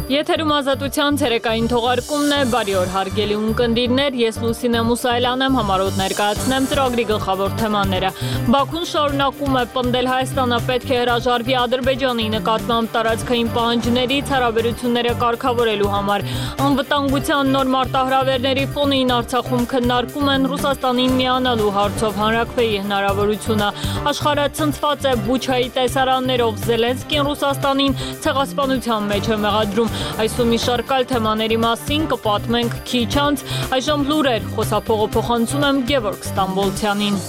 Եթերում ազատության ցերեկային թողարկումն է, բարի օր հարգելի ունկնդիրներ, ես Լուսինե Մուսայելյան եմ, համարոտ ներկայացնեմ ծրագրի գլխավոր թեմաները։ Բաքուն շարունակում է պնդել Հայաստանը պետք է հրաժարվի Ադրբեջանի նկատմամբ տարածքային պահանջներից հարաբերությունները կարգավորելու համար։ Անվտանգության նոր մարտահրավերների ֆոնին Արցախում քննարկում են Ռուսաստանին միանալու հարցով հանրաքվեի հնարավորությունը։ Աշխարհը ցնցված է Բուչայի տեսարաններով, Զելենսկին Ռուսաստանին ցեղասպանության մեջ է մեղադրում։ Այսօր մի շարք այլ թեմաների մասին կպատմենք քիչ անց, այժմ լուրեր, խոսափողը փոխանցում եմ Գևորգ Ստամբոլցյանին։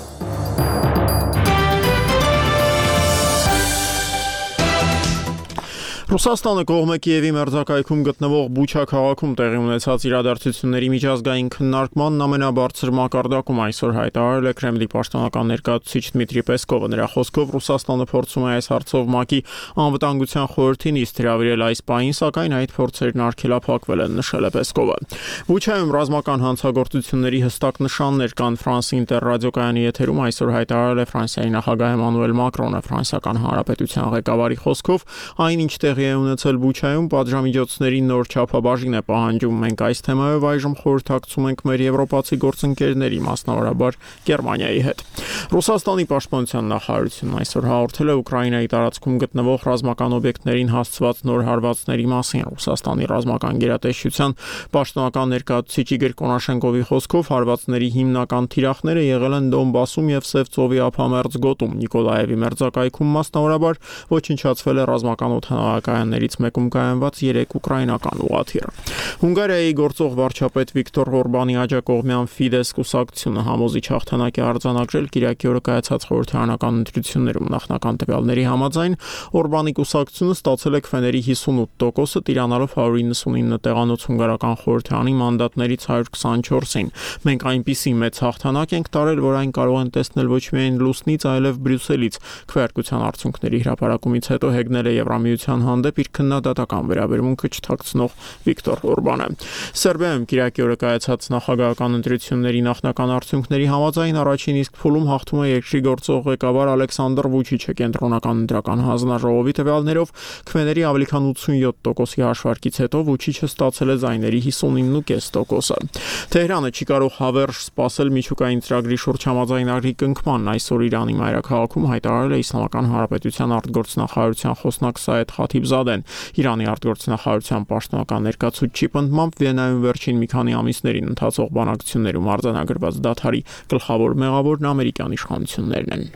Ռուսաստանը կողմ է Կիևի մերձակայքում գտնվող Բուչա քաղաքում տեղի ունեցած իրադարձությունների միջազգային քննարկման ամենաբարձր մակարդակում այսօր հայտարարել է Կրեմլի պաշտոնական ներկայացուցիչ Դմիտրի Պեսկովը։ Նրա խոսքով Ռուսաստանը փորձում է այս հարցով ՄԱԿ-ի անվտանգության խորհրդին իսկ հրավիրել այս պահին, սակայն այդ փորձերն արգելափակվել են, նշել է Պեսկովը։ Բուչայում ռազմական հանցագործությունների հստակ նշաններ կան, France Inter ռադիոկայանի եթերում այսօր հայտարարել է Ֆրանսիայի նախագահ Էմանուել Մակրոնը։ Ֆրանսիական հանրապետության ղեկավարի խոսքով այն ինչ տեղի է ունեցել Բուչայում պատժամիջոցների նոր չափաբաժին է պահանջում։ Մենք այս թեմայով այժմ խորհրդակցում ենք մեր եվրոպացի գործընկերների, մասնավորաբար Գերմանիայի հետ։ Ռուսաստանի պաշտպանության նախարարությունն այսօր հաղորդել է Ուկրաինայի տարածքում գտնվող ռազմական օբյեկտներին հասցված նոր հարվածների մասին։ Ռուսաստանի ռազմական գերատեսչության պաշտոնական ներկայացուցիչ Իգոր Կոնաշենկովի խոսքով հարվածների հիմնական թիրախները եղել են Դոնբասում եւ Սև ծովի ափամերձ գոտում։ Նիկոլաևի մերձակայքում մասնավորաբար ոչնչացվել է ռազմական օդանավակայաններից մեկում կայանված 3 ուկրաինական ուղղաթիռ։ Հունգարիայի գործող վարչապետ Վիկտոր Օրբանի աջակողմյան Ֆիդես կուսակցությունը համոզիչ հաղթանակ է արձանագրել Կիրակի օրը կայացած խորհրդարանական ընտրություններում։ Նախնական տվյալների համաձայն Օրբանի կուսակցությունը ստացել է քվեների 58%-ը, տիրանալով 199 տեղանոց հունգարական խորհրդարանի մանդատներից 124-ին։ Մենք այնպիսի մեծ հաղթանակ ենք տարել, որ այն կարող են տեսնել ոչ միայն Լուսնից, այլև Բրյուսելից։ Քվեարկության արդյունքների հրապարակումից հետո հեգնել է Եվրամիության հանդեպ իր քննադատական վերաբերմունքը չթաքցնող Վիկտոր Օրբանը։ Սերբիայում Կիրակի օրը կայացած նախագահական ընտրությունների նախնական արդյունքների համաձայն առաջին իսկ փուլում հաղթում է երկրի գործող ղեկավար Ալեքսանդր Վուչիչը։ Կենտրոնական ընտրական հանձնաժողովի տվյալներով քվեների ավելի քան 87%-ի հաշվարկից հետո Վուչիչը ստացել է ձայների 59.5%-ը։ Թեհրանը չի կարող հավերժ սպասել միջուկային ծրագրի շուրջ համաձայնագրի կնքմանն։ Այսօր Իրանի մայրաքաղաքում հայտարարել է Իսլամական Հանրապետության արտգործնախարարության խոսնակ Սայեդ Խաթիբզադեն։ Իրանի արտգործնախարարության պաշտոնական ներկայացուցչի պնդմամբ Վիեննայում վերջին մի քանի ամիսներին ընթացող բանակցություններում արձանագրված դադարի գլխավոր մեղավորն ամերիկյան իշխանություններն են։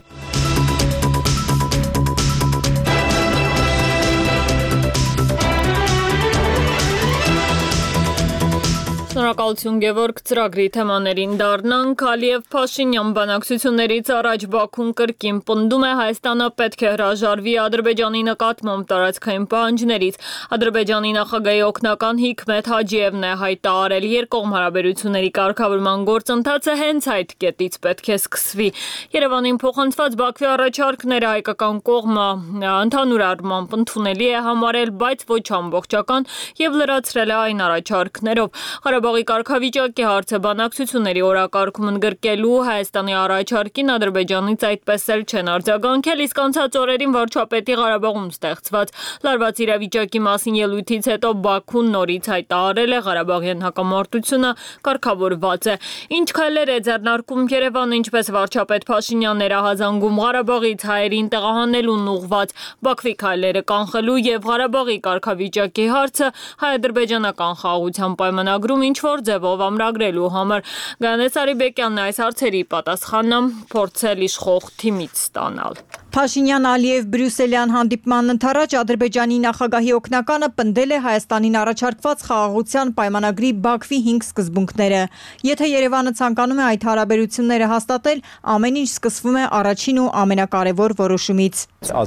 Շնորհակալություն Գևորգ, ծրագրի թեմաներին դառնանք։ Ալիև-Փաշինյան բանակցություններից առաջ Բաքուն կրկին պնդում է Հայաստանը պետք է հրաժարվի Ադրբեջանի նկատմամբ տարածքային պահանջներից։ Ադրբեջանի նախագահի օգնական Հիքմեթ Հաջիևն է հայտարարել երկկողմ հարաբերությունների կարգավորման գործընթացը հենց այդ կետից պետք է սկսվի։ Երևանին փոխանցված Բաքվի առաջարկները հայկական կողմը ընդհանուր առմամբ ընդունելի է համարել, բայց ոչ ամբողջական եւ լրացրել է այն առաջարկներով։ Ղարաբաղի կարգավիճակի հարցը բանակցությունների օրակարգում ընդգրկելու Հայաստանի առաջարկին Ադրբեջանից այդպես էլ չեն արձագանքել, իսկ անցած օրերին վարչապետի Ղարաբաղում ստեղծված լարված իրավիճակի մասին ելույթից հետո Բաքուն նորից հայտարարել է Ղարաբաղյան հակամարտությունը կարգավորված է։ Ինչ քայլեր է ձեռնարկում Երևանը, ինչպես վարչապետ Փաշինյանն հրահանգում Ղարաբաղից հայերին տեղահանելուն ուղղված Բաքվի քայլերը կանխելու եւ Ղարաբաղի կարգավիճակի հարցը հայ-ադրբեջանական խաղաղության պայմանագրում ինչ-որ ձևով ամրագրելու համար։ Գայանե Սարիբեկյանն այս հարցերի պատասխանը փորձել իշխող թիմից ստանալ։ Փաշինյան-Ալիև Բրյուսելյան հանդիպման ընթരാճ Ադրբեջանի նախագահի օգնականը պնդել է Հայաստանին առաջարկված խաղաղության պայմանագրի Բաքվի 5 սկզբունքները։ Եթե Երևանը ցանկանում է այդ հարաբերությունները հաստատել, ամեն ինչ սկսվում է առաջին ու ամենակարևոր որոշումից։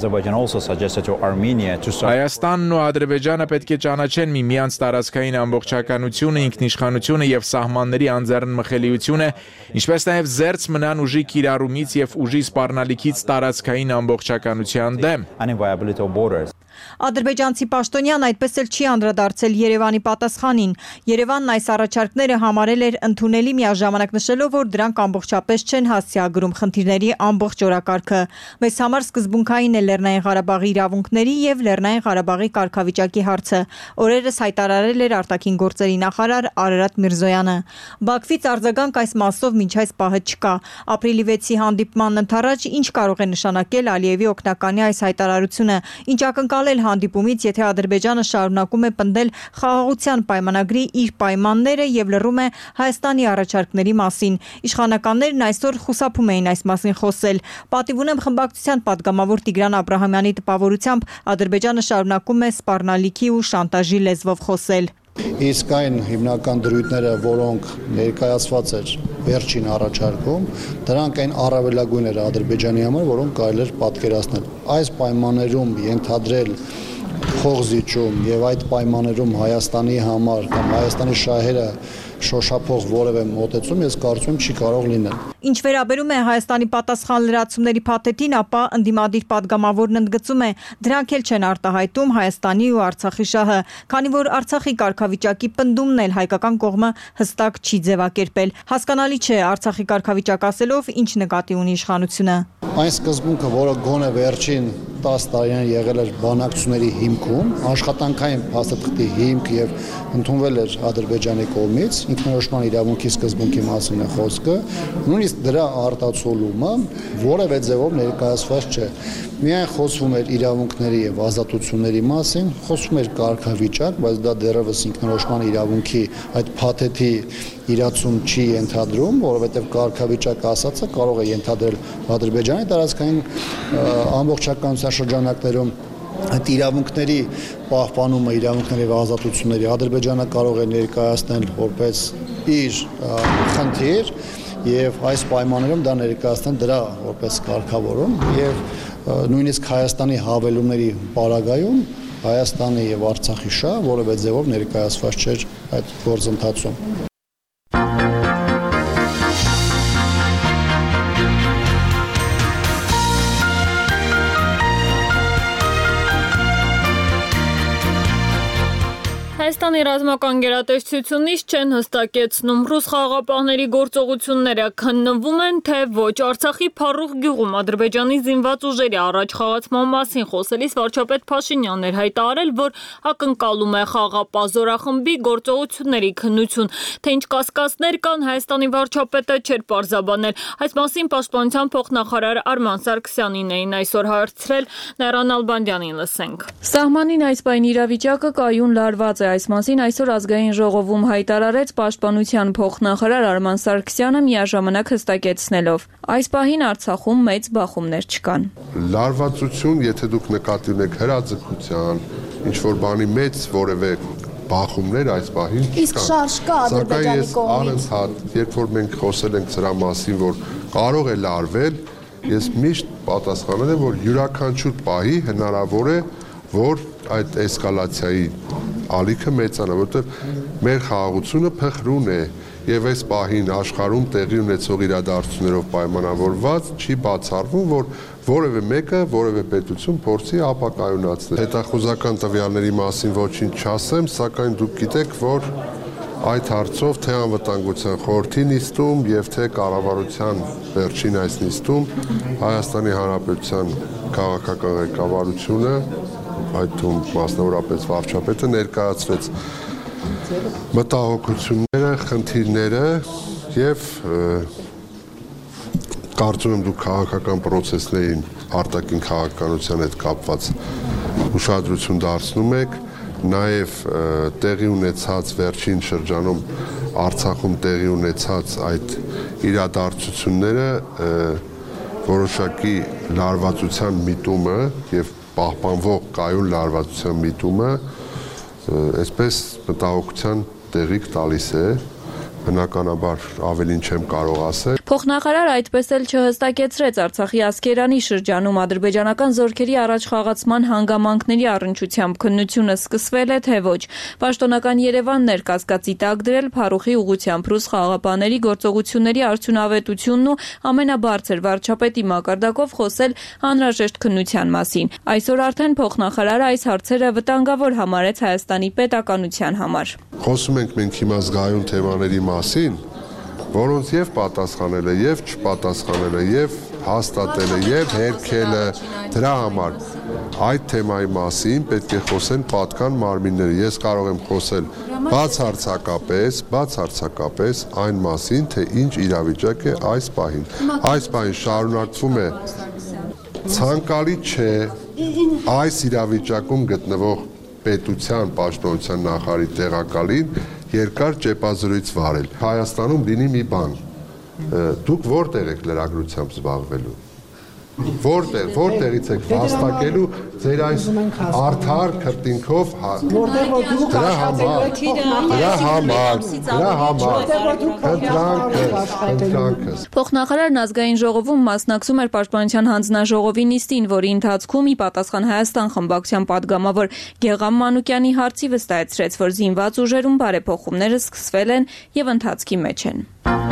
Հայաստանն ու Ադրբեջանը պետք է ճանաչեն միմյանց տարածքային ամբողջականությունը, ինքնիշխանությունը եւ սահմանների անձեռնմխելիությունը, ինչպես նաեւ զերծ մնան ուժի կիրառումից եւ ուժի սպառնալիքից տարածքային ամբողջականության դեմ։ Ադրբեջանցի պաշտոնյան այդպես էլ չի անդրադարձել Երևանի պատասխանին։ Երևանն այս առաջարկները համարել էր ընդունելի, միաժամանակ նշելով, որ դրանք ամբողջապես չեն հասցեագրում խնդիրների ամբողջ օրակարգը։ Մեզ համար սկզբունքային է Լեռնային Ղարաբաղի իրավունքների եւ Լեռնային Ղարաբաղի կարգավիճակի հարցը, օրերս հայտարարել էր արտաքին գործերի նախարար Արարատ Միրզոյանը։ Բաքվից արձագանք այս մասով մինչ այս պահը չկա։ Ապրիլի 6-ի հանդիպմանն ընդառաջ ինչ կարող է նշանակել Ալիևի օգնականի այս հայտարարությունը, ինչ ակնկալել հանդիպումից, եթե Ադրբեջանը շարունակում է պնդել խաղաղության պայմանագրի իր պայմանները եւ լռում է Հայաստանի առաջարկների մասին։ Իշխանականներն այսօր խուսափում էին այս մասին խոսել։ Պատիվ ունեմ խմբակցության պատգամավոր Տիգրան Աբրահամյանի տպավորությամբ Ադրբեջանը շարունակում է սպառնալիքի ու շանտաժի լեզվով խոսել։ Իսկ այն հիմնական դրույթները, որոնք ներկայացված էր վերջին առաջարկում, դրանք այն առավելագույն էր Ադրբեջանի համար, որոնք կարելի էր պատկերացնել։ Այս պայմաններում ենթադրել փողզիջում եւ այդ պայմաններում Հայաստանի համար կամ Հայաստանի շահերը շոշափող որևէ մոտեցում ես կարծում չի կարող լինել։ Ինչ վերաբերում է Հայաստանի պատասխան լրացումների փաթեթին, ապա ընդդիմադիր պատգամավորն ընդգծում է, դրանք էլ չեն արտահայտում Հայաստանի ու Արցախի շահը, քանի որ Արցախի կարգավիճակի պնդումն էլ հայկական կողմը հստակ չի ձևակերպել։ Հասկանալի չէ Արցախի կարգավիճակ ասելով ինչ նկատի ունի իշխանությունը։ Այն սկզբունքը, որը գոնե վերջին 10 տարիներ եղել էր բանակցությունների հիմքում, աշխատանքային փաստաթղթի հիմք եւ ընդունվել էր Ադրբեջանի կողմից, ինքնորոշման իրավունքի սկզբունքի մասին է խոսքը, նույնիսկ դրա արտացոլումը որևէ ձևով ներկայացված չէ։ Միայն խոսվում էր իրավունքների եւ ազատությունների մասին, խոսվում էր կարգավիճակ, բայց դա դեռևս ինքնորոշման իրավունքի այդ փաթեթի իրացում չի ենթադրում, որովհետեւ կարգավիճակ ասածը կարող է ենթադրել Ադրբեջանի տարածքային ամբողջականության շրջանակներում այդ իրավունքների պահպանումը, իրավունքների եւ ազատությունների Ադրբեջանը կարող է ներկայացնել որպես իր խնդիր եւ այս պայմաններում դա ներկայացնել դրա որպես կարգավորում եւ նույնիսկ Հայաստանի հավելումների պարագայում Հայաստանի եւ Արցախի շահ որևէ ձևով ներկայացված չէր այդ գործընթացում։ Հայաստանի ռազմական գերատեսչությունից չեն հստակեցնում ռուս խաղաղապահների գործողությունները քննվում են, թե ոչ։ Արցախի Փարուխ գյուղում Ադրբեջանի զինված ուժերի առաջ խաղացման մասին խոսելիս վարչապետ Փաշինյանն էր հայտարարել, որ ակնկալում է խաղաղապահ զորախմբի գործողությունների քննություն, թե ինչ կասկածներ կան Հայաստանի վարչապետը չէր պարզաբանել։ Այս մասին պաշտպանության փոխնախարար Արման Սարգսյանին էին այսօր հարցրել, Նայրան Ալբանդյանին լսենք։ Սահմանին այս պայն իրավիճակը կայուն լարված է, այս մասին այսօր ազգային ժողովում հայտարարեց պաշտպանության փոխնախարար Արման Սարգսյանը միաժամանակ հստակեցնելով. այս պահին Արցախում մեծ բախումներ չկան։ Լարվածություն, եթե դուք նկատի ունեք հրաձգության, ինչ որ բանի մեծ որևէ բախումներ այս պահին չկան։ Իսկ շարժ կա Ադրբեջանի կողմից։ Երբ որ մենք խոսել ենք սրա մասին, որ կարող է լարվել, ես միշտ պատասխանել եմ, որ յուրաքանչյուր պահի հնարավոր է, որ այդ էսկալացիայի ալիքը մեծանա, որովհետև մեր խաղաղությունը փխրուն է եւ այս պահին աշխարհում տեղի ունեցող իրադարձություններով պայմանավորված չի բացառվում, որ որևէ մեկը, որևէ պետություն փորձի ապակայունացնել։ Հետախուզական տվյալների մասին ոչինչ չասեմ, սակայն դուք գիտեք, որ այդ հարցով թե անվտանգության խորհրդի նիստում եւ թե կառավարության վերջին այս նիստում Հայաստանի Հանրապետության քաղաքական ղեկավարությունը, այդ թվում մասնավորապես վարչապետը ներկայացրեց մտահոգությունները, խնդիրները եւ կարծում եմ դուք քաղաքական process-ներին արտաքին քաղաքականության հետ կապված ուշադրություն դարձնում եք, նաեւ տեղի ունեցած վերջին շրջանում Արցախում տեղի ունեցած այդ իրադարձությունները որոշակի լարվածության միտումը եւ պահպանվող կայուն լարվածության միտումը այսպես մտահոգության տեղիք տալիս է, բնականաբար ավելին չեմ կարող ասել։ Փոխնախարար այդպես էլ չհստակեցրեց Արցախի Ասկերանի շրջանում ադրբեջանական զորքերի առաջ խաղացման հանգամանքների առնչությամբ քննությունը սկսվել է, թե ոչ։ Պաշտոնական Երևանն էր կասկածի տակ դրել Փարուխի ուղղությամբ ռուս խաղաղապահների գործողությունների արդյունավետությունն ու ամենաբարձր վարչապետի մակարդակով խոսել անհրաժեշտ քննության մասին։ Այսօր արդեն փոխնախարարը այս հարցերը վտանգավոր համարեց Հայաստանի պետականության համար։ Խոսում ենք մենք հիմա զգայուն թեմաների մասին, որոնց եւ պատասխանել է, եւ չպատասխանել է, եւ հաստատել է, եւ հերքել է, դրա համար այդ թեմայի մասին պետք է խոսեն պատկան մարմինները։ Ես կարող եմ խոսել բացարձակապես այն մասին, թե ինչ իրավիճակ է այս պահին։ Այս պահին շարունակվում է ցանկալի չէ այս իրավիճակում գտնվող պետության պաշտպանության նախարարի տեղակալին երկար ճեպազրույց վարել։ Հայաստանում լինի մի բան, դուք որտեղ եք լրագրությամբ զբաղվելու, որտեղից եք վաստակելու ձեր այս արդար քրտինքով դրա համար խնդրանքս։ Փոխնախարարն ազգային ժողովում մասնակցում էր Պաշտպանության հանձնաժողովի նիստին, որի ընթացքում ի պատասխան Հայաստան խմբակցության падգամավոր Գեղամ Մանուկյանի հարցի վստահեցրեց, որ զինված ուժերում բարեփոխումները սկսվել են եւ ընթացքի մեջ են։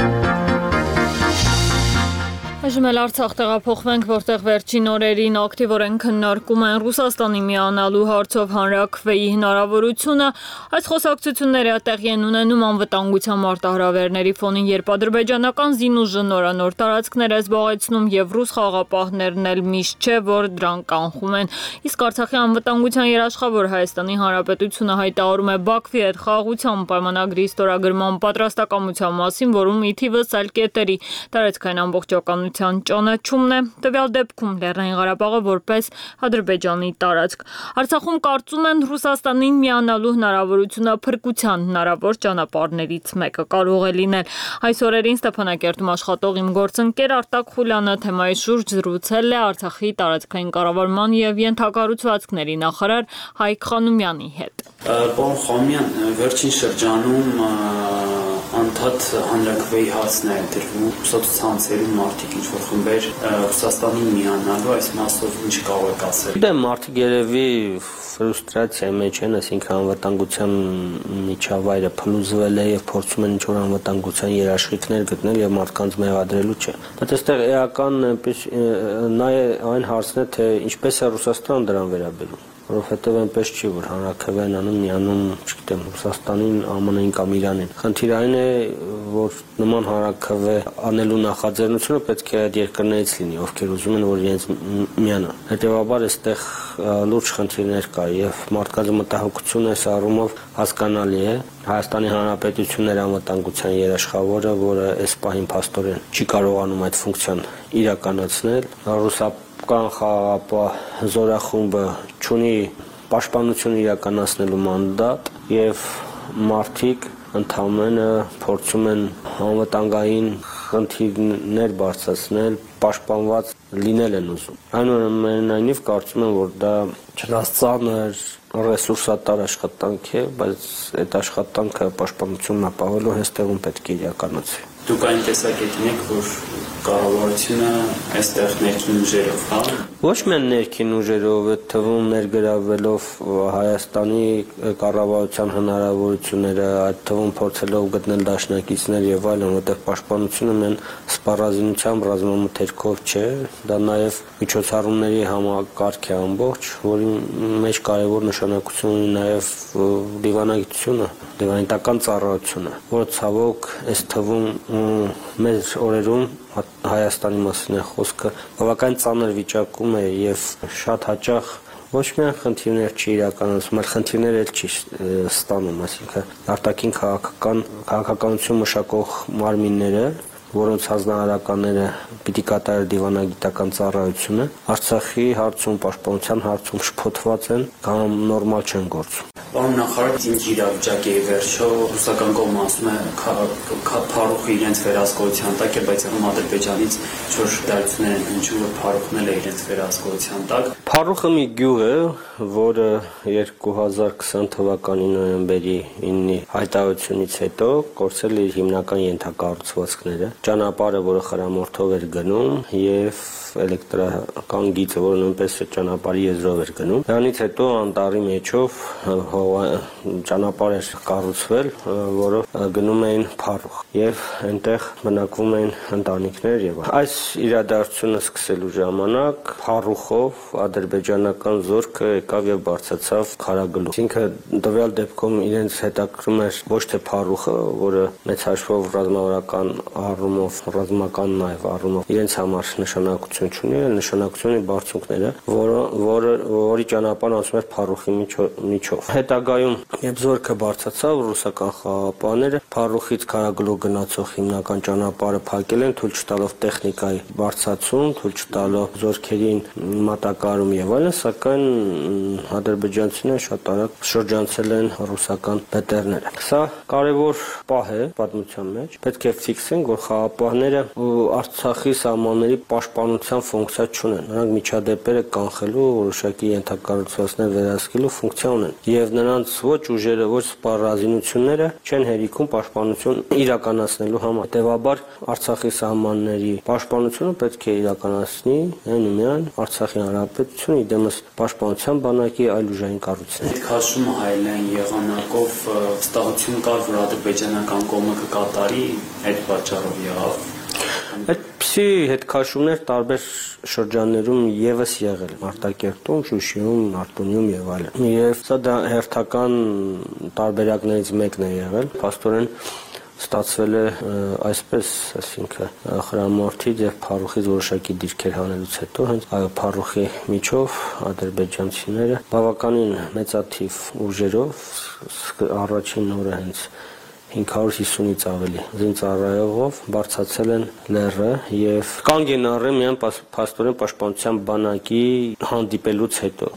Այժմ էլ Արցախ տեղափոխվենք, որտեղ վերջին օրերին ակտիվորեն քննարկում են Ռուսաստանի միանալու հարցով հանրաքվեի հնարավորությունը։ Այս խոսակցությունները տեղի են ունենում անվտանգության մարտահրավերների ֆոնին, երբ ադրբեջանական զինուժը նորանոր տարածքներ է զբաղեցնում եւ ռուս խաղաղապահներն էլ միշտ չէ, որ դրան կանխում են։ Իսկ Արցախի անվտանգության երաշխավոր Հայաստանի Հանրապետությունը հայտարարում է Բաքվի հետ խաղաղության պայմանագրի ստորագրման պատրաստակամության մասին, որում ի թիվս այլ կետերի տարածքային ամբողջականության ճանաչումն է, տվյալ դեպքում Լեռնային Ղարաբաղը որպես Ադրբեջանի տարածք։ Արցախում կարծում են Ռուսաստանին միանալու հնարավորությունը փրկության հնարավոր ճանապարհներից մեկը կարող է լինել։ Այս օրերին Ստեփանակերտում աշխատող իմ գործընկեր Արտակ Խուլյանը թեմայի շուրջ զրուցել է Արցախի տարածքային կառավարման եւ ենթակառուցվածքների նախարար Հայկ Խանոմյանի հետ։ Պարոն Խանոմյան, վերջին շրջանում անդադ հանրաքվեի հարցն է դրվում սոցցանցերում մարդիկ ինչ-որ խմբեր Ռուսաստանին միանալու այս մասով ինչ կարող եք ասել։ Դե մարդիկ երևի ֆրուստրացիայի մեջ են, այսինքն անվտանգության միջավայրը փլուզվել է եւ փորձում են ինչ-որ անվտանգության երաշխիքներ գտնել եւ մարդկանց մեղադրելու չէ։ Բայց այստեղ էական այն հարցն է, թե ինչպես է Ռուսաստանը դրան վերաբերում։ Որովհետև այնպես չի, որ հանրաքվեն անում միանում, չգիտեմ, Ռուսաստանին, ԱՄՆ-ին կամ Իրանին։ Խնդիրը այն է, որ նման հանրաքվե անելու նախաձեռնությունը պետք է այդ երկրներից լինի, ովքեր ուզում են, որ իրենց միանան։ Հետևաբար այստեղ լուրջ խնդիրներ կա եւ մարդկանց մտահոգությունը այս առումով հասկանալի է։ Հայաստանի Հանրապետությունն էր անվտանգության երաշխավորը, որը այս պահին փաստորեն չի կարողանում այդ ֆունկցիան իրականացնել։ Ռուսական խաղաղապահ զորախումբը ունի պաշտպանություն իրականացնելու մանդատ եւ մարդիկ ընդհանրապես փորձում են անվտանգային խնդիրներ բարձրացնել, պաշտպանված լինել են ուզում։ Այնուամենայնիվ կարծում եմ, որ դա չնայած ծանր ռեսուրսատար աշխատանք է, բայց այդ աշխատանքը պաշտպանությունն ապահովելու հստակում պետք է իրականացվի։ Դուք այն տեսակետին եք, որ կառավարությունը այստեղ ներքին ուժերով, հա? Ոչ միայն ներքին ուժերով, այդ թվում ներգրավելով Հայաստանի կառավարության հնարավորությունները, այդ թվում փորձելով գտնել դաշնակիցներ եւ այլն, որտեղ պաշտպանությունը մեն սպառազինությամբ ռազմամթերքով չէ, դա նաեւ միջոցառումների համակարգ է ամբողջ, որի մեջ կարևոր նշանակություն ունի նաեւ դիվանագիտությունը, դիվանիտական ծառայությունը, որը ցավոք այս թվում մեր օրերում Հայաստանի մասին է խոսքը, բավական ծանր վիճակում է եւ շատ հաճախ ոչ միայն խնդիրներ չի իրականացում, այլ խնդիրներ էլ չի ստանում, այսինքն արտաքին քաղաքականություն մշակող մարմինները, որոնց հանձնարարականները պիտի կատարեն դիվանագիտական ծառայությունը, Արցախի հարցում, պաշտպանության հարցում շփոթված են կամ նորմալ չեն գործում։ Պարոն նախարար, ինչ իրավիճակի է վերջո, ռուսական կողմը ասում է փարուխը իրենց վերահսկողության տակ է, բայց Ադրբեջանից չոր դարձուներ են հնչում, որ փարուխն էլ է իրենց վերահսկողության տակ։ Փարուխը մի գյուղ է, որը 2020 թվականի նոյեմբերի 9-ի հայտարարությունից հետո կորցրել է իր հիմնական ենթակառուցվածքները, ճանապարհը, որը խրամորդով էր գնում, եւ էլեկտրական գիծը, որը նույնպես ճանապարհի եզրով էր գնում։ Դրանից հետո անտառի մեջով ճանապարհ էր կառուցվել, որով գնում էին փարուխ եւ այնտեղ բնակվում էին ընտանիքներ եւ այս իրադարձությունը սկսելու ժամանակ փարուխով ադրբեջանական զորքը եկավ եւ բարձրացավ Խարագլու։ Այսինքն տվյալ դեպքում իրենց հետաքրում էր ոչ թե փարուխը, որը մեծ հաշվով ռազմավարական առումով, ռազմական նաեւ առումով իրենց համար նշանակություն չունի, նշանակություն ունի բարձունքները, որի ճանապարհն անցնում էր փարուխի միջով։ Հետագայում, երբ զորքը բարձրացավ, ռուսական խաղապահները փարուխից Խարագլու գնացող հիմնական ճանապարհը փակել են, թույլ չտալով տեխնիկայի բարձրացում, թույլ չտալով զորքերին մատակարարում եւ այլն, սակայն ադրբեջանցիները շատ արագ շրջանցել են ռուսական բետերները։ Սա կարևոր պահ է պատմության մեջ։ Պետք է ֆիքսենք, որ խաղապահները Արցախի սահմանների պաշտպանության ֆունկցիա չունեն։ Նրանք միջադեպերը կանխելու, որոշակի ենթակառուցվածքներ վերահսկելու ֆունկցիա ունեն։ Եվ նրանց ոչ ուժերը, ոչ սպառազինությունները չեն հերիքում պաշտպանություն իրականացնելու համար։ Հետևաբար Արցախի սահմանների պաշտպանությունը պետք է իրականացնի այնուամենայն Արցախի հանրապետությունը իդեմս պաշտպանության բանակի այլ ուժային կառույցներ։ Այդ քաշումը հայելային եղանակով վստահություն կար, որ ադրբեջանական կողմը կկատարի, այդ պատճառով եղավ։ Այդպիսի հետքաշումներ տարբեր շրջաններում եւս եղել են Արտակերտում, Շուշիում, Արտունիում եւ այլն։ Եվ սա դա հերթական տարբերակներից մեկն է եղել։ Փաստորեն ստացվել է այսպես, այսինքն խրամորդից եւ փարուխից որոշակի դիրքեր հանելուց հետո հենց փարուխի միջով ադրբեջանցիները բավականին մեծաթիվ ուժերով առաջին օրը հենց 550-ից ավելի զինծառայողով բարձրացել են լեռը եւ կանգ են առել միայն փաստորեն պաշտպանության բանակի հանդիպելուց հետո։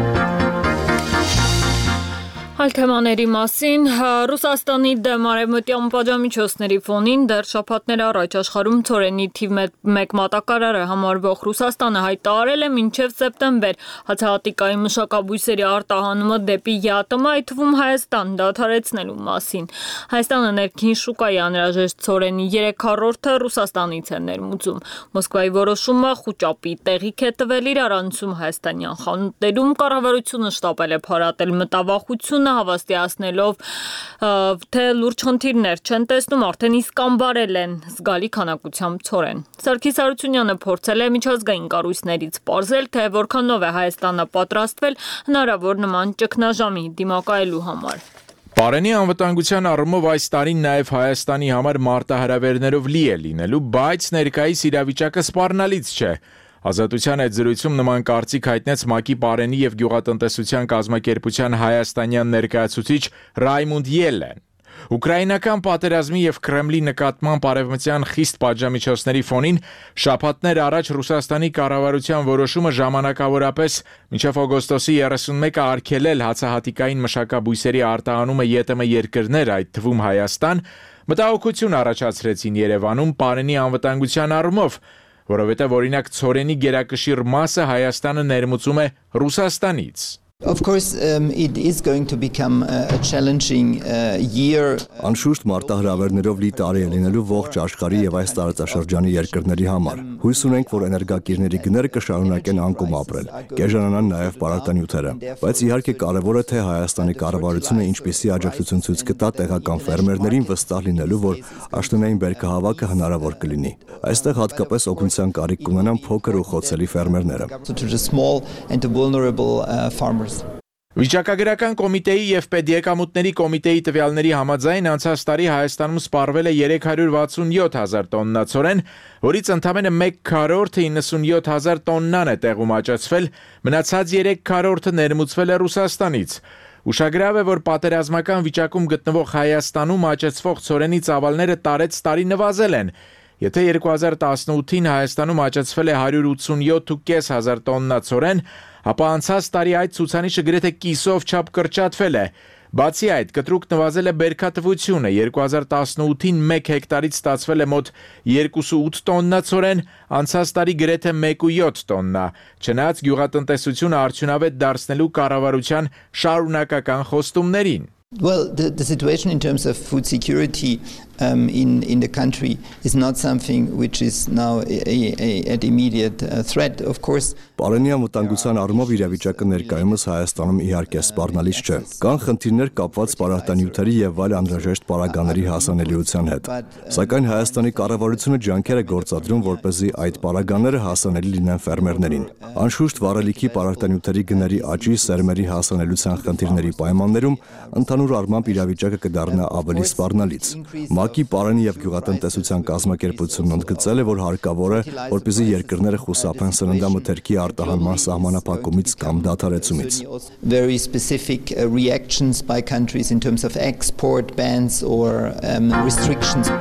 Այլ թեմաների մասին Ռուսաստանի դեմ արևմտյան պատժամիջոցների ֆոնին դեռ շաբաթներ առաջ աշխարհում ցորենի թիվ 1 մատակարարը համարվող Ռուսաստանը հայտարարել է մինչև սեպտեմբեր հացահատիկայի մշակաբույսերի արտահանումը դեպի ԵԱՏՄ, այդ թվում Հայաստան դադարեցնելու մասին։ Հայաստանը ներքին շուկայի անհրաժեշտ ցորենի 3/4-ը Ռուսաստանից է ներմուծում։ Մոսկվայի որոշումը խուճապի տեղիք է տվել իրարանցում հայաստանյան խանութներում կառավարությունը շտապել է փարատել մտավախությունը հավաստիացնելով, թե լուրջ խնդիրներ չեն տեսնում, արդեն իսկ անբարել են զգալի քանակությամբ ցորեն։ Սարգիս Արությունյանը փորձել է միջազգային կառույցներից պարզել, թե որքանով է Հայաստանը պատրաստվել հնարավոր նման ճգնաժամի դիմակայելու համար։ Պարենի անվտանգության առումով այս տարին նաև Հայաստանի համար մարտահրավերներով լի է լինելու, բայց ներկայիս իրավիճակը սպառնալից չէ։ Ազատության այդ զրույցում նման կարծիք հայտնեց ՄԱԿ-ի Պարենի եւ գյուղատնտեսության կազմակերպության հայաստանյան ներկայացուցիչ Ռայմունդ Ելլեն։ Ուկրաինական պատերազմի եւ Կրեմլի նկատմամբ արևմտյան խիստ պատժամիջոցների ֆոնին շաբաթներ առաջ Ռուսաստանի կառավարության որոշումը ժամանակավորապես մինչև օգոստոսի 31-ը արգելել հացահատիկային մշակաբույսերի արտահանումը ԵՏՄ երկրներ, այդ թվում Հայաստան, մտահոգություն առաջացրեցին Երևանում Պարենի անվտանգության առումով, որովհետև օրինակ ցորենի գերակշիռ մասը Հայաստանը ներմուծում է Ռուսաստանից։ Of course, it is going to become a challenging year. Անշուշտ մարտահրավերներով լի տարի է լինելու ողջ աշխարհի եւ այս տարածաշրջանի երկրների համար։ Հույս ունենք, որ էներգակիրների գները կշարունակեն անկում ապրել, կեժանանան նաեւ պարարտանյութերը։ Բայց իհարկե կարեւոր է թե Հայաստանի կառավարությունը ինչպիսի աջակցություն ցույց կտա տեղական ֆերմերներին վստահ լինելու, որ աշնանային բերքահավաքը հնարավոր կլինի։ Այստեղ հատկապես օգնության կարիք կունենան փոքր ու խոցելի ֆերմերները։ Վիճակագրական կոմիտեի եւ Պետեկամուտների կոմիտեի տվյալների համաձայն անցած տարի Հայաստանում սպառվել է 367,000 տոննա ցորեն, որից ընդամենը 1/4-ը 97,000 տոննան է տեղում աճեցվել, մնացած 3/4-ը ներմուծվել է Ռուսաստանից։ Ուշագրավ է, որ պատերազմական վիճակում գտնվող Հայաստանում աճեցվող ցորենի ծավալները տարեց տարի նվազել են, Եթե 2018-ին Հայաստանում աճեցվել է 187.500 տոննա ցորեն, ապա անցած տարի այդ ցուցանիշը գրեթե կիսով չափ կրճատվել է։ Բացի այդ, կտրուկ նվազել է բերքատվությունը, 2018-ին 1 հեկտարից ստացվել է մոտ 2.8 տոննա ցորեն, անցած տարի գրեթե 1.7 տոննա, չնայած գյուղատնտեսությունը արդյունավետ դարձնելու կառավարության շարունակական խոստումներին։ Well, the situation in terms of food security in the country is not something which is now an immediate threat, of course. Պարենիան վտանգության առումով իրավիճակը ներկայումս Հայաստանում իհարկե սպառնալից չէ։ Կան խնդիրներ կապված պարարտանյութերի եւ այլ անհրաժեշտ պարագաների հասանելիության հետ։ Սակայն Հայաստանի կառավարությունը ջանքեր է գործադրում, որպեսզի այդ պարագաները հասանելի լինեն ֆերմերներին։ Անշուշտ վառելիքի պարարտանյութերի գների աճի, սերմերի հասանելիության խնդիրների պայմաններում ընդհանուր առմամբ իրավիճակը կդառնա ավելի սպառնալից։ ՄԱԿ-ի պարանի եւ գյուղատնտեսության կազմակերպությունն ընդգծել է, որ հարկավոր է, որպեսզի երկրները խուսափեն սննդամթերքի արտահանման սահմանափակումից կամ դադարեցումից։ Very specific reactions by countries in terms of export bans or restrictions.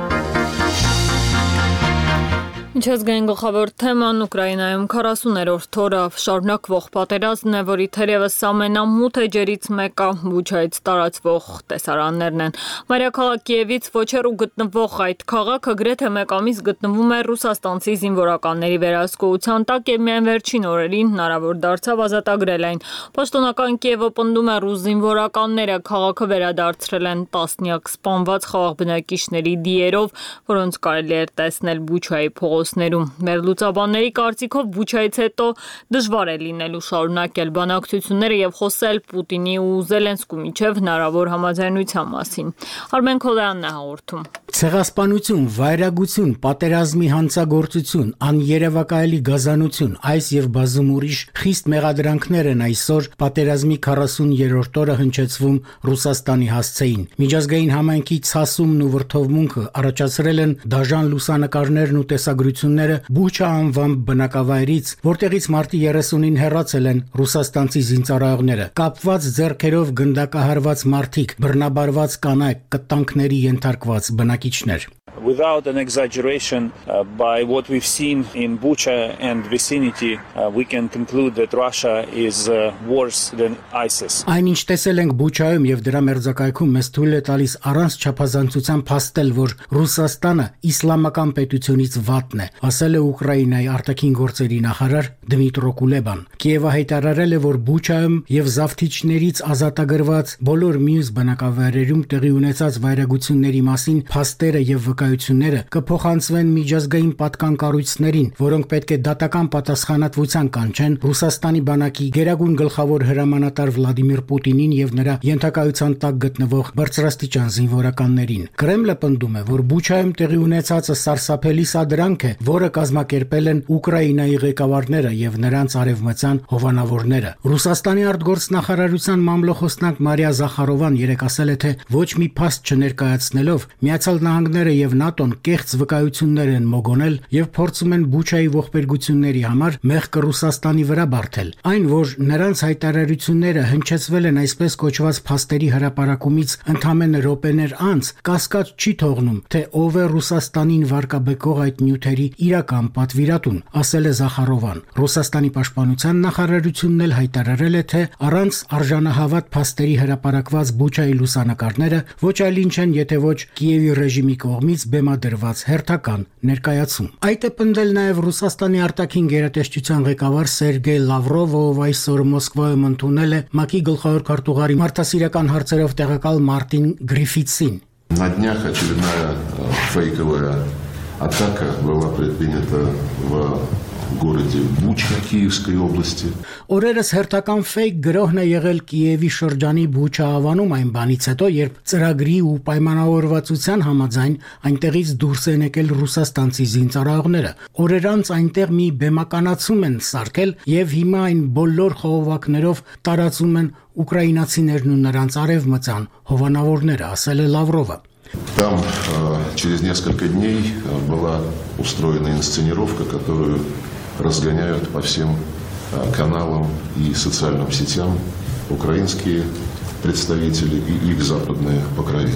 Միջազգային գլխավոր թեման Ուկրաինայում 40-րդ օրը շարունակվող պատերազմն է, որի թերևս ամենամութ էջերից մեկը Բուչայից տարածվող տեսարաններն են։ Մայրաքաղաք Կիևից ոչ հեռու գտնվող այդ քաղաքը գրեթե մեկ ամիս գտնվում է ռուսաստանցի զինվորականների վերահսկողության տակ եւ միայն վերջին օրերին հնարավոր դարձավ ազատագրել այն։ Պաշտոնական Կիևը պնդում է, ռուս զինվորականները քաղաքը վերադարձրել են տասնյակ սպանված խաղաղ բնակիչների դիերով, որոնց կարելի էր տեսնել Բուչայի փողոցներում։ Մեր լուծաբանների կարծիքով Բուչայից հետո դժվար է լինելու շարունակել բանակցությունները եւ խոսել Պուտինի ու Զելենսկու միջև հնարավոր համաձայնության մասին։ Արմեն Քոլյանն է հաղորդում։ Ցեղասպանություն, վայրագություն, պատերազմի հանցագործություն, աներևակայելի գազանություն, այս եւ բազում ուրիշ խիստ մեղադրանքներ են այսօր պատերազմի 40-րդ օրը հնչեցվում Ռուսաստանի հասցեին։ Միջազգային համայնքի ցասումն ու վրթովմունքը առաջացրել են դաժան լուսանկարներն ու տեսագրությունները Բուչա անվան բնակավայրից, որտեղից մարտի 30-ին հեռացել են ռուսաստանցի զինծառայողները։ Կապված ձեռքերով գնդակահարված մարդիկ, բռնաբարված կանայք, կտանքների ենթարկված բնակիչներ։ Without an exaggeration, by what we've seen in Bucha and vicinity, we can conclude that Russia is worse than ISIS. Այնինչ տեսել ենք Բուչայում եւ դրա մերձակայքում մեզ թույլ է տալիս առանց չափազանցության փաստել, որ Ռուսաստանը իսլամական պետությունից վատն է, ասել է Ուկրաինայի արտաքին գործերի նախարար Դմիտրո Կուլեբան։ Կիևը հայտարարել է, որ Բուչայում եւ զավթիչներից ազատագրված բոլոր մյուս բնակավայրերում տեղի ունեցած վայրագությունների մասին փաստերը եւ վկայությունները կփոխանցվեն միջազգային պատկան կառույցներին, որոնք պետք է դատական պատասխանատվության կանչեն Ռուսաստանի բանակի գերագույն գլխավոր հրամանատար Վլադիմիր Պուտինին եւ նրա ենթակայության տակ գտնվող բարձրաստիճան զինվորականներին։ Կրեմլը պնդում է, որ Բուչայում տեղի ունեցածը սարսափելի սադրանք է, որը կազմակերպել են Ուկրաինայի ղեկավարները եւ նրանց արևմտյան հովանավորները։ Ռուսաստանի արտգործնախարարության մամլոխոսնակ Մարիա Զախարովան երեկ ասել է, թե ոչ մի փաստ չներկայացնելով Միացյալ Նահանգները եւ ՆԱՏՕ-ն կեղծ վկայություններ են մոգոնել եւ փորձում են Բուչայի ողբերգությունների համար մեղքը Ռուսաստանի վրա բարթել։ Այն, որ նրանց հայտարարությունները հնչեցվել են այսպես կոչված փաստերի հրապարակումից ընդամենը րոպեներ անց, կասկած չի թողնում, թե ով է Ռուսաստանին վարկաբեկող այդ նյութերի իրական պատվիրատուն, ասել է Զախարովան։ Ռուսաստանի պաշտպանության նախարարությունն էլ հայտարարել է, թե առանց արժանահավատ փաստերի հրապարակված Բուչայի լուսանկարները ոչ այլ ինչ են, եթե ոչ Կիևի ռեժիմի կողմից բեմադրված հերթական ներկայացում։ Այդ է պնդել նաև Ռուսաստանի արտաքին գերատեսչության ղեկավար Սերգեյ Լավրովը, ով այսօր Մոսկվայում ընդունել է ՄԱԿ-ի գլխավոր քարտուղարի մարդասիրական հարցերով տեղակալ Մարտին Գրիֆիցին։ На днях очередная фейковая атака была предпринята в городе Буча Киевской области. Օրերս հերթական ֆեյք գրոհն է եղել Կիևի շրջանի Բուչա ավանում այն բանից հետո, երբ ծրագրի ու պայմանավորվածության համաձայն այնտեղից դուրս են եկել ռուսաստանցի զինծառայողները։ Օրեր անց այնտեղ մի բեմականացում են սարքել եւ հիմա այն բոլոր խողովակներով տարածում են ուկրաինացիներն ու նրանց արևմտյան հովանավորները, ասել է Լավրովը։ Там через несколько дней была устроена инсценировка, которую разгоняют по всем каналам и социальным сетям украинские представители и их западные покровители.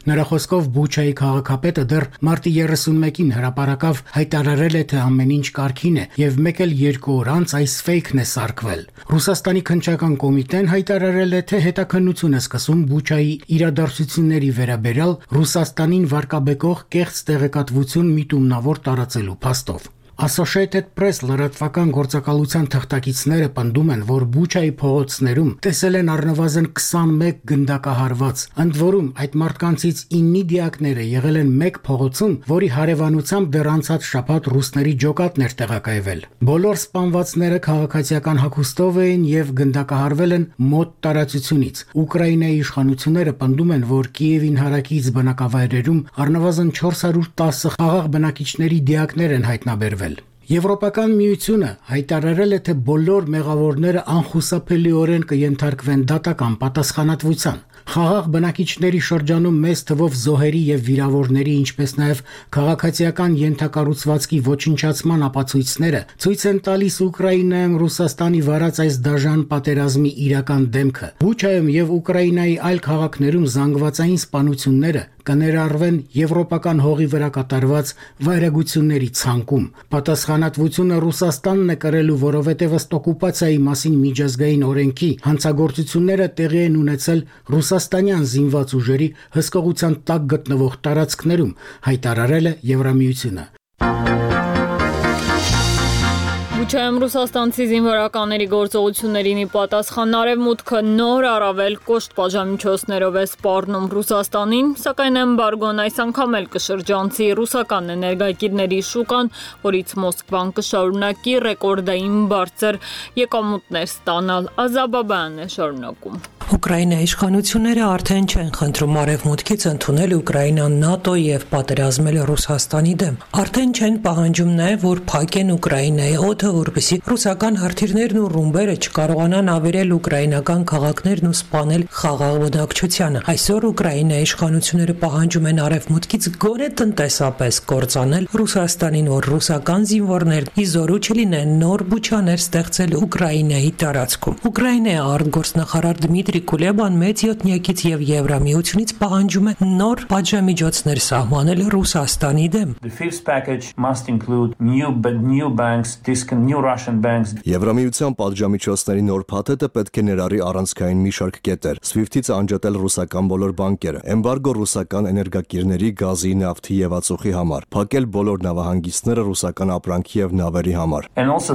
Նրա խոսքով Բուչայի քաղաքապետը դեռ մարտի 31-ին հրապարակավ հայտարարել է, թե ամեն ինչ կարգին է եւ մեկ էլ 2 օր անց այս ֆեյքն է սարքվել։ Ռուսաստանի քննչական կոմիտեն հայտարարել է, թե հետաքննություն է սկսում Բուչայի իրադարձությունների վերաբերյալ Ռուսաստանին վարկաբեկող կեղծ տեղեկատվություն միտումնավոր տարածելու փաստով։ Associated Press լրատվական գործակալության թղթակիցները պնդում են, որ Բուչայի փողոցներում տեսել են առնվազն 21 գնդակահարված, ընդ որում այդ մարդկանցից 9 դիակները եղել են մեկ փողոցում, որի հարևանությամբ դեռ անցած շաբաթ ռուսների ջոկատն էր տեղակայվել։ Բոլոր սպանվածները քաղաքացիական հագուստով էին եւ գնդակահարվել են մոտ տարածությունից։ Ուկրաինայի իշխանությունները պնդում են, որ Կիևին հարակից բնակավայրերում առնվազն 410 խաղաղ բնակիչների դիակներ են հայտնաբերվել։ Եվրոպական միությունը հայտարարել է, թե բոլոր մեղավորները անխուսափելիորեն կենթարկվեն դատական պատասխանատվության։ Խաղաղ բնակիչների շրջանում մեծ թվով զոհերի եւ վիրավորների, ինչպես նաեւ քաղաքացիական ենթակառուցվածքի ոչնչացման ապացույցները ցույց են տալիս Ուկրաինայում Ռուսաստանի վարած այս դաժան պատերազմի իրական դեմքը։ Բուչայում եւ Ուկրաինայի այլ քաղաքներում զանգվածային սպանությունները կներառվեն եվրոպական հողի վրա կատարված վայրագությունների ցանկում։ Պատասխանատվությունը Ռուսաստանն է կրելու, որովհետև ըստ օկուպացիայի մասին միջազգային օրենքի հանցագործությունները տեղի են ունեցել ռուսաստանյան զինված ուժերի հսկողության տակ գտնվող տարածքներում, հայտարարել է Եվրամիությունը։ Բուչայում ռուսաստանցի զինվորականների գործողություններին ի պատասխան Արևմուտքը նոր առավել կոշտ պատժամիջոցներով է սպառնում Ռուսաստանին, սակայն էմբարգոն այս անգամ էլ կշրջանցի ռուսական էներգակիրների շուկան, որից Մոսկվան կշարունակի ռեկորդային բարձր եկամուտներ ստանալ։ Ազաբաբյանն է շարունակում։ Ուկրաինայի իշխանությունները արդեն չեն խնդրում Արևմուտքից ընդունել Ուկրաինան ՆԱՏՕ եւ պատերազմել Ռուսաստանի դեմ։ Արդեն չեն պահանջում նաեւ, որ փակեն Ուկրաինայի օդը, որպեսզի ռուսական հրթիռներն ու ռումբերը չկարողանան ավերել ուկրաինական քաղաքներն ու սպանել խաղաղ բնակչությանը։ Այսօր Ուկրաինայի իշխանությունները պահանջում են Արևմուտքից գոնե տնտեսապես կործանել Ռուսաստանին, որ ռուսական զինվորներն ի զորու չլինեն նոր բուչաներ ստեղծել Ուկրաինայի տարածքում։ Ուկրաինայի արտգործնախարար Դմիտրի Կուլեբան մեծ յոթնյակից եւ Եվրամիությունից պահանջում է նոր պատժամիջոցներ սահմանել Ռուսաստանի դեմ։ Եվրամիության պատժամիջոցների նոր փաթեթը պետք է ներառի առանցքային մի շարք կետեր, SWIFT-ից անջատել ռուսական բոլոր բանկերը, էմբարգո ռուսական էներգակիրների, գազի, նավթի եւ ածուխի համար, փակել բոլոր նավահանգիստները ռուսական ապրանքի եւ նավերի համար։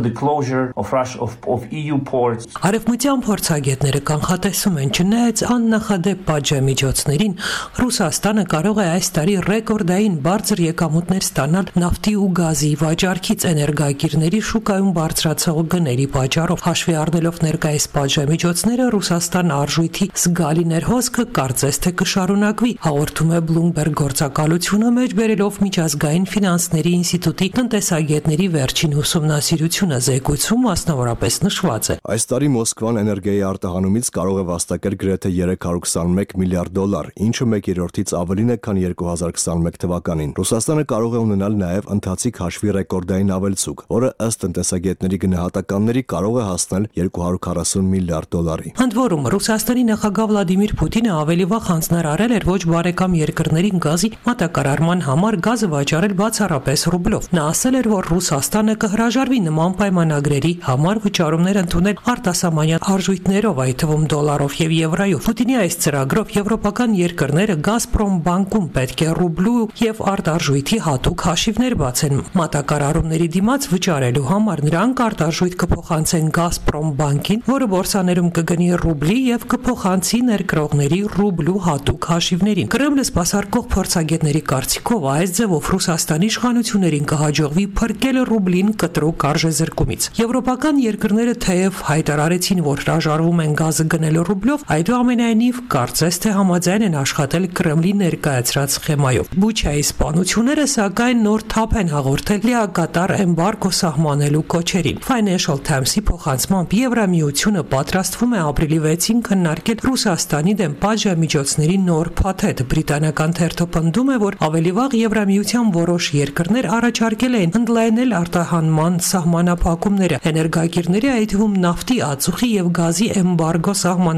Արևմտյան փորձագետները կանխատեսում են, չնայած աննախադեպ պատժամիջոցներին, Ռուսաստանը կարող է այս տարի ռեկորդային բարձր եկամուտներ ստանալ նավթի ու գազի վաճառքից էներգակիրների շուկայում բարձրացող գների պատճառով։ Հաշվի առնելով ներկայիս պատժամիջոցները, Ռուսաստան արժույթի զգալի ներհոսքը կարծես թե կշարունակվի, հաղորդում է Bloomberg գործակալությունը, մեջբերելով միջազգային ֆինանսների ինստիտուտի տնտեսագետների վերջին ուսումնասիրությունը, զեկույցում մասնավորապես նշված է։ Այս տարի Մոսկվան էներգիայի արտահանումից կարող է վաստակել գրեթե 321 միլիարդ դոլար, ինչը 1/3-ից ավելին է, քան 2021 թվականին։ Ռուսաստանը կարող է ունենալ նաև ընթացիկ հաշվի ռեկորդային ավելցուկ, որը ըստ տնտեսագետների գնահատականների կարող է հասնել 240 միլիարդ դոլարի։ Ընդ որում, Ռուսաստանի նախագահ Վլադիմիր Պուտինը ավելի վաղ հանձնարարել էր ոչ բարեկամ երկրներին գազի մատակարարման համար գազը վաճառել բացառապես ռուբլով։ Նա ասել էր, որ Ռուսաստանը կհրաժարվի նման պայմանագրերի համար վճարումներ ընդունել արտասահմանյան արժույթներով, այդ թվում դոլարով եւ եվրոյով։ Պուտինի այս ծրագրով եվրոպական երկրները Գազպրոմ բանկում պետք է ռուբլու եւ արտարժույթի հատուկ հաշիվներ բացեն։ Մատակարարումների դիմաց վճարելու համար նրանք արտարժույթ կփոխանցեն Գազպրոմ բանկին, որը բորսաներում կգնի ռուբլի եւ կփոխանցի ներկրողների ռուբլու հատուկ հաշիվներին։ Կրեմլը սպասարկող փորձագետների կարծիքով այս ձևով Ռուսաստանի իշխանություններին կհաջողվի փրկել ռուբլին կտրուկ արժեզրկումից։ Եվրոպական երկրները թեև հայտարարեցին, որ հրաժարվում են գազը գնել ռուբլով, այդուամենայնիվ կարծես թե համաձայն են աշխատել Կրեմլի ներկայացրած սխեմայով։ Բուչայի սպանությունները սակայն նոր թափ են հաղորդել լիակատար էմբարգո սահմանելու կոչերին։ Financial Times-ի փոխանցմամբ Եվրամիությունը պատրաստվում է ապրիլի 6-ին քննարկել Ռուսաստանի դեմ պատժամիջոցների նոր փաթեթ։ Բրիտանական թերթը պնդում է, որ ավելի վաղ Եվրամիության որոշ երկրներ առաջարկել են ընդլայնել արտահանման սահմանափակումները, էներգակիրների, այդ թվում նավթի, ածուխի եւ գազի էմբարգո սահմանել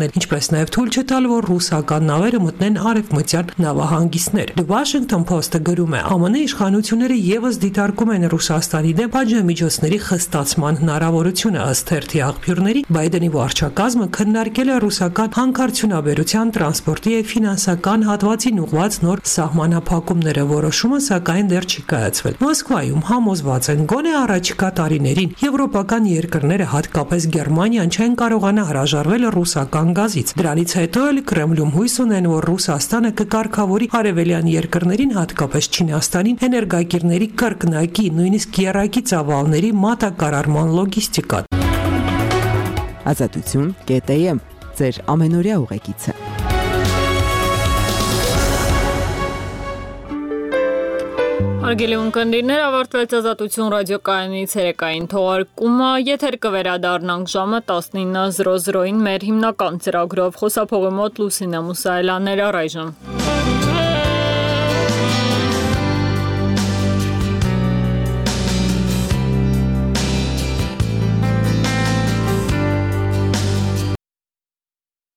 են, ինչպես նաև թույլ չտալ, որ ռուսական նավերը մտնեն արևմտյան նավահանգիստներ։ The Washington Post-ը գրում է. ԱՄՆ իշխանությունները եւս դիտարկում են Ռուսաստանի դեմ պատժամիջոցների խստացման հնարավորությունը, ըստ թերթի աղբյուրների Բայդենի վարչակազմը քննարկել է ռուսական հանքարդյունաբերության, տրանսպորտի եւ ֆինանսական հատվածին ուղղված նոր սահմանափակումները, որոշումը սակայն դեռ չի կայացվել։ Մոսկվայում համոզված են, գոնե առաջիկա տարիներին եվրոպական երկրները, հատկապես Գերմանիան, չեն կարողանա հրաժարվել ռուսական գազից։ Դրանից հետո էլ Կրեմլում հույս ունեն, որ Ռուսաստանը կկարգավորի արևելյան երկրներին, հատկապես Չինաստանին, էներգակիրների կրկնակի, նույնիսկ եռակի ծավալների մատակարարման լոգիստիկան։ Ազատություն.am ձեր ամենօրյա ուղեկիցը։ Հարգելի ունկնդիրներ, ավարտվեց Ազատություն ռադիոկայանի ցերեկային թողարկումը, եթեր կվերադառնանք ժամը 19:00-ին մեր հիմնական ծրագրով, խոսափողի մոտ Լուսինե Մուսայելյաններ առայժմ։